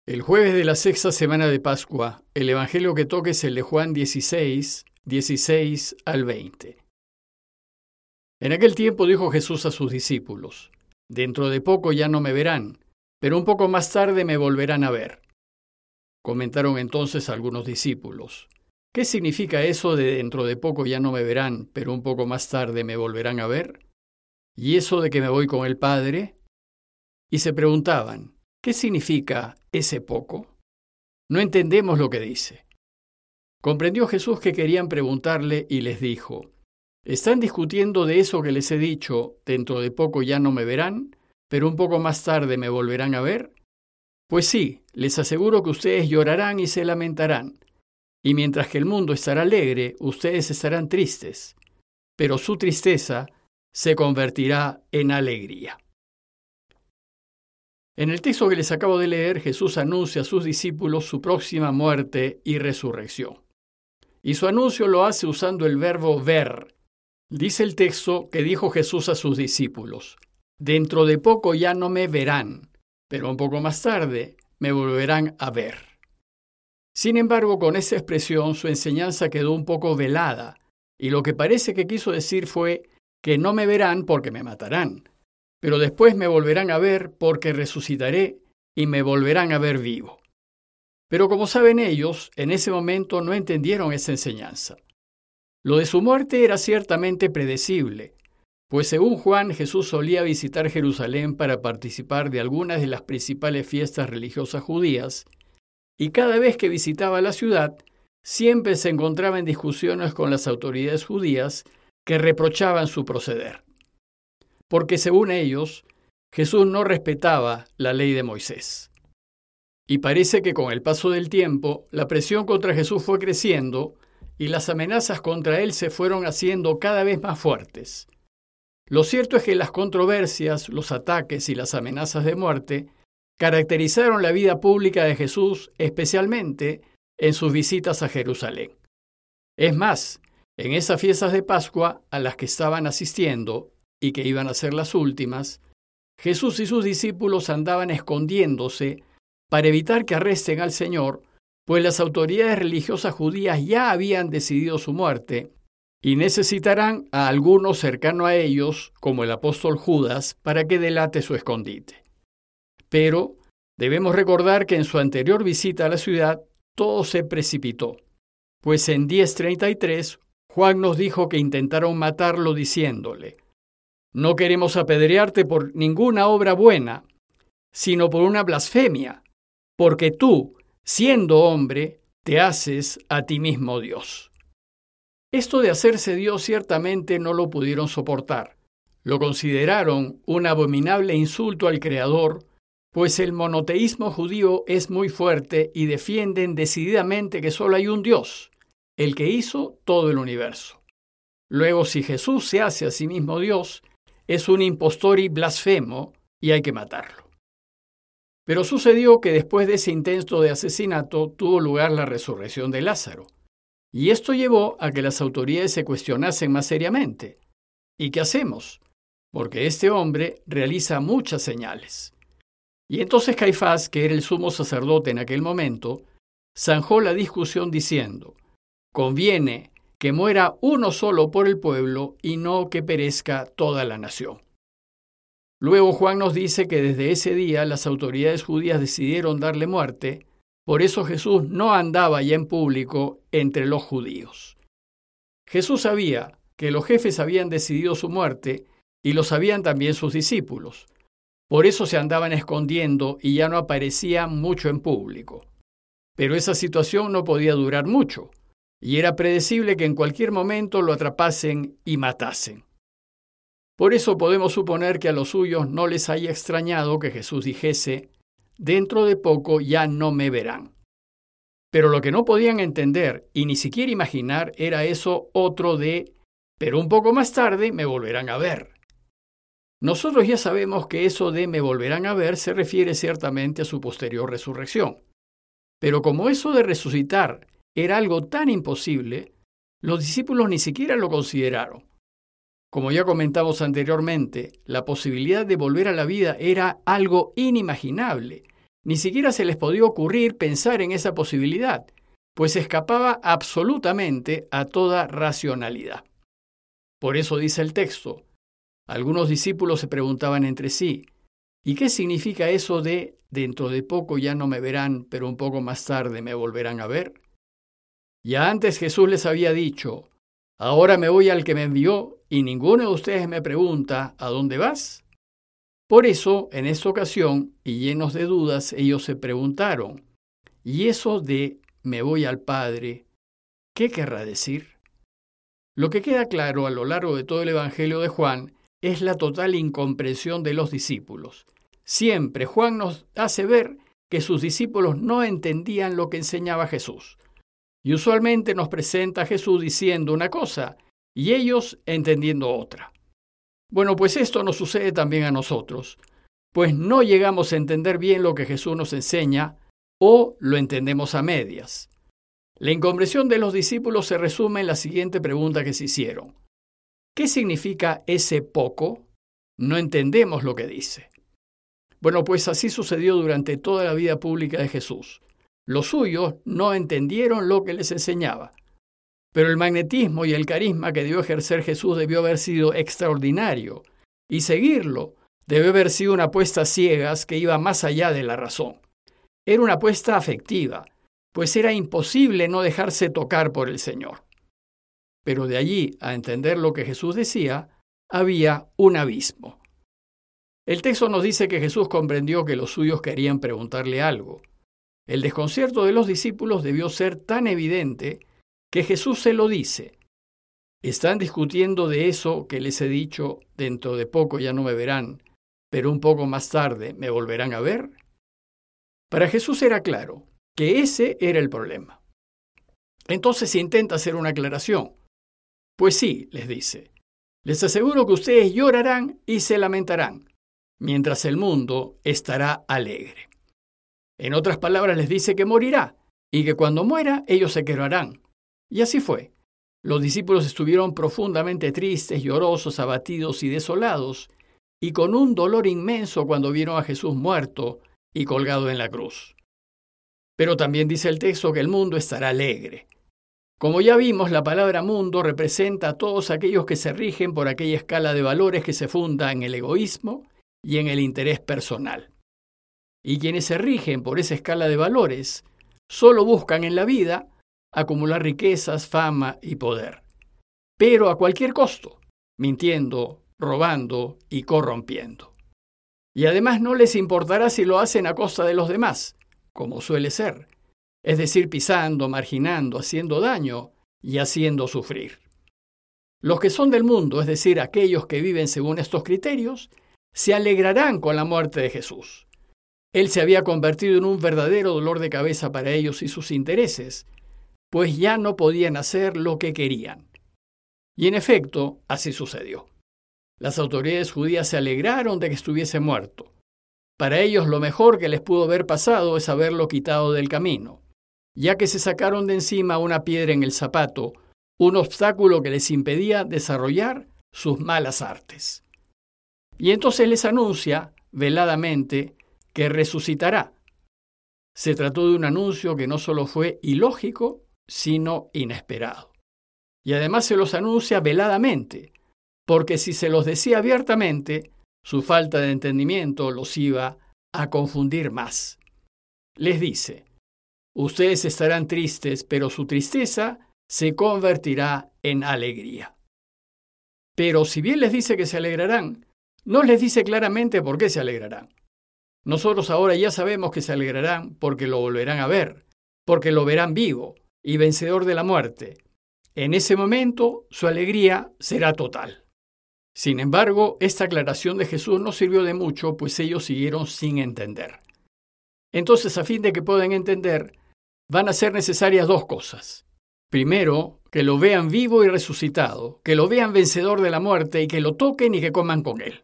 El jueves de la sexta semana de Pascua, el evangelio que toca es el de Juan 16, 16 al 20. En aquel tiempo dijo Jesús a sus discípulos: Dentro de poco ya no me verán, pero un poco más tarde me volverán a ver. Comentaron entonces algunos discípulos: ¿Qué significa eso de dentro de poco ya no me verán, pero un poco más tarde me volverán a ver? ¿Y eso de que me voy con el Padre? Y se preguntaban: ¿qué significa ese poco? No entendemos lo que dice. Comprendió Jesús que querían preguntarle y les dijo: ¿Están discutiendo de eso que les he dicho, dentro de poco ya no me verán, pero un poco más tarde me volverán a ver? Pues sí, les aseguro que ustedes llorarán y se lamentarán, y mientras que el mundo estará alegre, ustedes estarán tristes, pero su tristeza se convertirá en alegría. En el texto que les acabo de leer, Jesús anuncia a sus discípulos su próxima muerte y resurrección. Y su anuncio lo hace usando el verbo ver. Dice el texto que dijo Jesús a sus discípulos: Dentro de poco ya no me verán, pero un poco más tarde me volverán a ver. Sin embargo, con esa expresión su enseñanza quedó un poco velada, y lo que parece que quiso decir fue que no me verán porque me matarán, pero después me volverán a ver porque resucitaré y me volverán a ver vivo. Pero como saben ellos, en ese momento no entendieron esa enseñanza. Lo de su muerte era ciertamente predecible, pues según Juan, Jesús solía visitar Jerusalén para participar de algunas de las principales fiestas religiosas judías, y cada vez que visitaba la ciudad, siempre se encontraba en discusiones con las autoridades judías que reprochaban su proceder. Porque según ellos, Jesús no respetaba la ley de Moisés. Y parece que con el paso del tiempo, la presión contra Jesús fue creciendo y las amenazas contra él se fueron haciendo cada vez más fuertes. Lo cierto es que las controversias, los ataques y las amenazas de muerte caracterizaron la vida pública de Jesús, especialmente en sus visitas a Jerusalén. Es más, en esas fiestas de Pascua a las que estaban asistiendo, y que iban a ser las últimas, Jesús y sus discípulos andaban escondiéndose para evitar que arresten al Señor, pues las autoridades religiosas judías ya habían decidido su muerte y necesitarán a alguno cercano a ellos, como el apóstol Judas, para que delate su escondite. Pero debemos recordar que en su anterior visita a la ciudad todo se precipitó, pues en 10:33 Juan nos dijo que intentaron matarlo diciéndole: No queremos apedrearte por ninguna obra buena, sino por una blasfemia, porque tú, siendo hombre, te haces a ti mismo Dios. Esto de hacerse Dios ciertamente no lo pudieron soportar. Lo consideraron un abominable insulto al Creador, pues el monoteísmo judío es muy fuerte y defienden decididamente que solo hay un Dios, el que hizo todo el universo. Luego, si Jesús se hace a sí mismo Dios, es un impostor y blasfemo y hay que matarlo. Pero sucedió que después de ese intento de asesinato tuvo lugar la resurrección de Lázaro. Y esto llevó a que las autoridades se cuestionasen más seriamente. ¿Y qué hacemos? Porque este hombre realiza muchas señales. Y entonces Caifás, que era el sumo sacerdote en aquel momento, zanjó la discusión diciendo: Conviene que muera uno solo por el pueblo y no que perezca toda la nación. Luego Juan nos dice que desde ese día las autoridades judías decidieron darle muerte, por eso Jesús no andaba ya en público entre los judíos. Jesús sabía que los jefes habían decidido su muerte y lo sabían también sus discípulos. Por eso se andaban escondiendo y ya no aparecían mucho en público. Pero esa situación no podía durar mucho, y era predecible que en cualquier momento lo atrapasen y matasen. Por eso podemos suponer que a los suyos no les haya extrañado que Jesús dijese: Dentro de poco ya no me verán. Pero lo que no podían entender y ni siquiera imaginar era eso otro de: pero un poco más tarde me volverán a ver. Nosotros ya sabemos que eso de me volverán a ver se refiere ciertamente a su posterior resurrección. Pero como eso de resucitar era algo tan imposible, los discípulos ni siquiera lo consideraron. Como ya comentamos anteriormente, la posibilidad de volver a la vida era algo inimaginable, ni siquiera se les podía ocurrir pensar en esa posibilidad, pues escapaba absolutamente a toda racionalidad. Por eso dice el texto, algunos discípulos se preguntaban entre sí, ¿y qué significa eso de dentro de poco ya no me verán, pero un poco más tarde me volverán a ver? Ya antes Jesús les había dicho, ahora me voy al que me envió y ninguno de ustedes me pregunta, ¿a dónde vas? Por eso, en esta ocasión, y llenos de dudas, ellos se preguntaron, ¿y eso de me voy al Padre, qué querrá decir? Lo que queda claro a lo largo de todo el Evangelio de Juan es la total incomprensión de los discípulos. Siempre Juan nos hace ver que sus discípulos no entendían lo que enseñaba Jesús. Y usualmente nos presenta a Jesús diciendo una cosa y ellos entendiendo otra. Bueno, pues esto nos sucede también a nosotros, pues no llegamos a entender bien lo que Jesús nos enseña o lo entendemos a medias. La incomprensión de los discípulos se resume en la siguiente pregunta que se hicieron. ¿Qué significa ese poco? No entendemos lo que dice. Bueno, pues así sucedió durante toda la vida pública de Jesús. Los suyos no entendieron lo que les enseñaba. Pero el magnetismo y el carisma que debió ejercer Jesús debió haber sido extraordinario, y seguirlo debió haber sido una apuesta a ciegas que iba más allá de la razón. Era una apuesta afectiva, pues era imposible no dejarse tocar por el Señor. Pero de allí a entender lo que Jesús decía, había un abismo. El texto nos dice que Jesús comprendió que los suyos querían preguntarle algo. El desconcierto de los discípulos debió ser tan evidente que Jesús se lo dice. ¿Están discutiendo de eso que les he dicho, dentro de poco ya no me verán, pero un poco más tarde me volverán a ver? Para Jesús era claro que ese era el problema. Entonces intenta hacer una aclaración. Pues sí, les dice, les aseguro que ustedes llorarán y se lamentarán, mientras el mundo estará alegre. En otras palabras, les dice que morirá y que cuando muera ellos se quebrarán. Y así fue. Los discípulos estuvieron profundamente tristes, llorosos, abatidos y desolados, y con un dolor inmenso cuando vieron a Jesús muerto y colgado en la cruz. Pero también dice el texto que el mundo estará alegre. Como ya vimos, la palabra mundo representa a todos aquellos que se rigen por aquella escala de valores que se funda en el egoísmo y en el interés personal. Y quienes se rigen por esa escala de valores solo buscan en la vida acumular riquezas, fama y poder, pero a cualquier costo, mintiendo, robando y corrompiendo. Y además no les importará si lo hacen a costa de los demás, como suele ser, es decir, pisando, marginando, haciendo daño y haciendo sufrir. Los que son del mundo, es decir, aquellos que viven según estos criterios, se alegrarán con la muerte de Jesús. Él se había convertido en un verdadero dolor de cabeza para ellos y sus intereses, pues ya no podían hacer lo que querían. Y en efecto, así sucedió. Las autoridades judías se alegraron de que estuviese muerto. Para ellos lo mejor que les pudo haber pasado es haberlo quitado del camino, ya que se sacaron de encima una piedra en el zapato, un obstáculo que les impedía desarrollar sus malas artes. Y entonces les anuncia, veladamente, que resucitará. Se trató de un anuncio que no solo fue ilógico, sino inesperado. Y además se los anuncia veladamente, porque si se los decía abiertamente, su falta de entendimiento los iba a confundir más. Les dice, ustedes estarán tristes, pero su tristeza se convertirá en alegría. Pero si bien les dice que se alegrarán, no les dice claramente por qué se alegrarán. Nosotros ahora ya sabemos que se alegrarán porque lo volverán a ver, porque lo verán vivo y vencedor de la muerte. En ese momento, su alegría será total. Sin embargo, esta aclaración de Jesús no sirvió de mucho, pues ellos siguieron sin entender. Entonces, a fin de que puedan entender, van a ser necesarias dos cosas. Primero, que lo vean vivo y resucitado, que lo vean vencedor de la muerte y que lo toquen y que coman con él.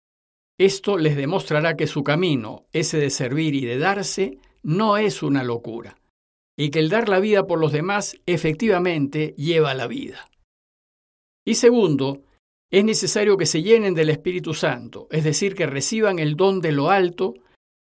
Esto les demostrará que su camino, ese de servir y de darse, no es una locura, y que el dar la vida por los demás efectivamente lleva la vida. Y segundo, es necesario que se llenen del Espíritu Santo, es decir, que reciban el don de lo alto,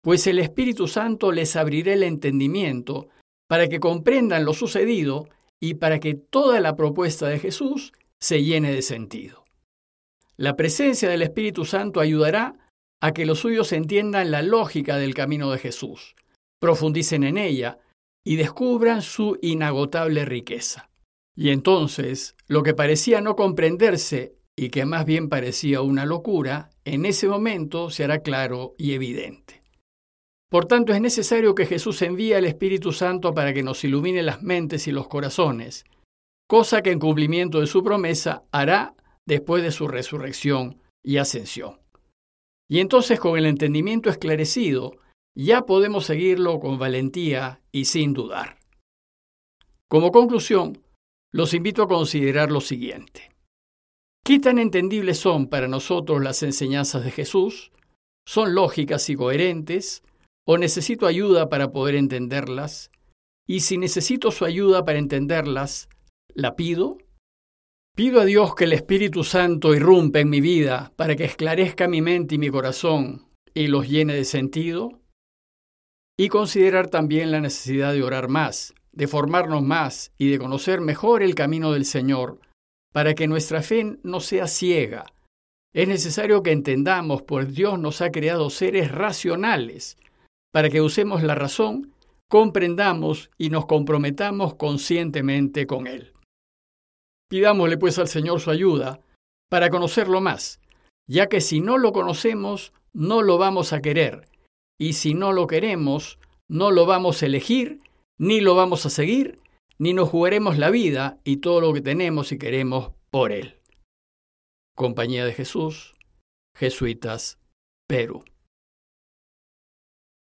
pues el Espíritu Santo les abrirá el entendimiento para que comprendan lo sucedido y para que toda la propuesta de Jesús se llene de sentido. La presencia del Espíritu Santo ayudará a que los suyos entiendan la lógica del camino de Jesús, profundicen en ella y descubran su inagotable riqueza. Y entonces, lo que parecía no comprenderse y que más bien parecía una locura, en ese momento se hará claro y evidente. Por tanto, es necesario que Jesús envíe al Espíritu Santo para que nos ilumine las mentes y los corazones, cosa que en cumplimiento de su promesa hará después de su resurrección y ascensión. Y entonces, con el entendimiento esclarecido, ya podemos seguirlo con valentía y sin dudar. Como conclusión, los invito a considerar lo siguiente. ¿Qué tan entendibles son para nosotros las enseñanzas de Jesús? ¿Son lógicas y coherentes? ¿O necesito ayuda para poder entenderlas? Y si necesito su ayuda para entenderlas, ¿la pido? ¿Pido a Dios que el Espíritu Santo irrumpa en mi vida para que esclarezca mi mente y mi corazón y los llene de sentido? Y considerar también la necesidad de orar más, de formarnos más y de conocer mejor el camino del Señor, para que nuestra fe no sea ciega. Es necesario que entendamos, pues Dios nos ha creado seres racionales, para que usemos la razón, comprendamos y nos comprometamos conscientemente con Él. Pidámosle pues al Señor su ayuda para conocerlo más, ya que si no lo conocemos, no lo vamos a querer, y si no lo queremos, no lo vamos a elegir, ni lo vamos a seguir, ni nos jugaremos la vida y todo lo que tenemos y queremos por Él. Compañía de Jesús, Jesuitas, Perú.